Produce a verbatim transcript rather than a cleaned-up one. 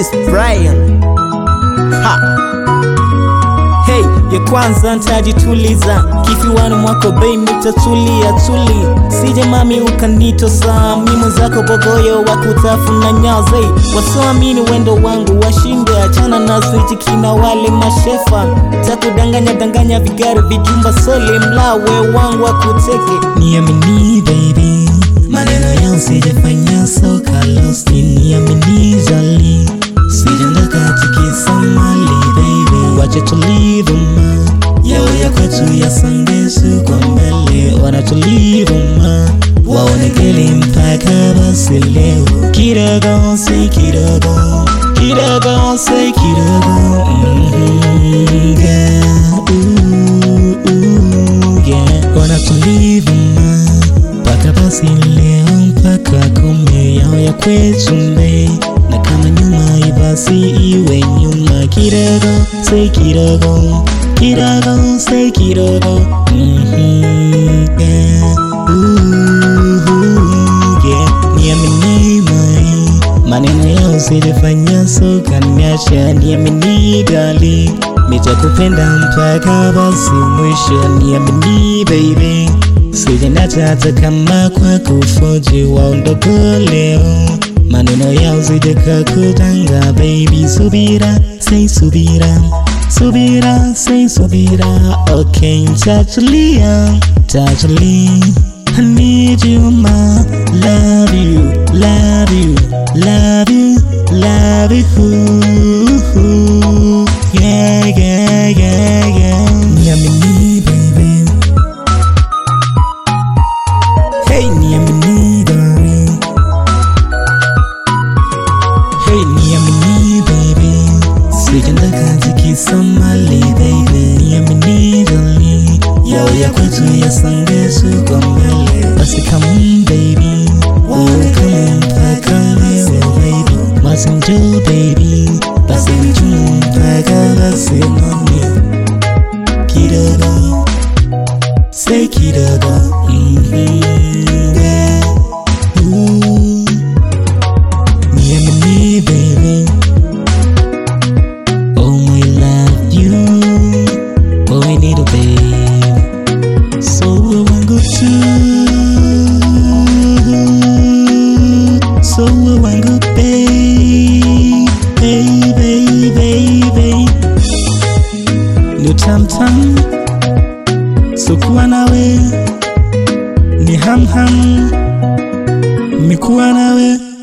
Chris Brian. Ha. Hey, ya kwanza ntajituliza, kifuani mwako bei mitatulia tuli. Sije mami ukanitosa, mimi zako bogoyo wakutafuna nyaze. Wasoamini wendo wangu washinde, achana na switi kina wale mashefa. Takudanganya danganya vigari vijumba sole, mlawe wangu wakuteke. Niamini baby, maneno yao sijafanya soka lost. Niamini jali, sijandaka tikisa mali baby. Wache tulivu ma, yao ya kwetu ya sandesu kwa mbele. Wana tulivu ma, waone kili mpaka basi leo. Kidogo say kidogo, kidogo say kidogo. Mm-hmm, yeah, ooh, ooh, yeah. Wana tulivu ma, paka basi leo mpaka kome. Yao ya kwetu mbe, na kama nyuma ibasi iwe nyuma. Kidogo say kidogo, kidogo say kidogo. Mm-hmm, yeah, ooh, yeah. Niamini mai, maneno yao sijafanya soka niacha. Niamini gali, nitakupenda mpaka basi mwisho. Niamini baby, sijanacha hata kama kwa kufoji waondoko leo. Maneno yao zideka kutanga baby. Subira, say subira, subira, say subira. Okay, tatulia, tatulia. I need you ma, love you, love you, love you, love you. Yeah, yeah, yeah, yeah. Niamini baby, hey niamini darling, hey niamini baby. Sijandaka tikisa mali baby. Niamini darling, yao ya kwetu ya sandesu kwa mbele. Basi come on baby, oh come on mpaka leo baby. Basi njoo baby, basi njoo mpaka basi mami. Kidogo, say kidogo. Mm-hmm, yeah. Ooh, niamini baby, oh we love you, oh we need a babe. So we want go to, so we want go babe, baby, baby. Ni tam tam, so kuwa nawe ni ham ham, mikuwa nawe.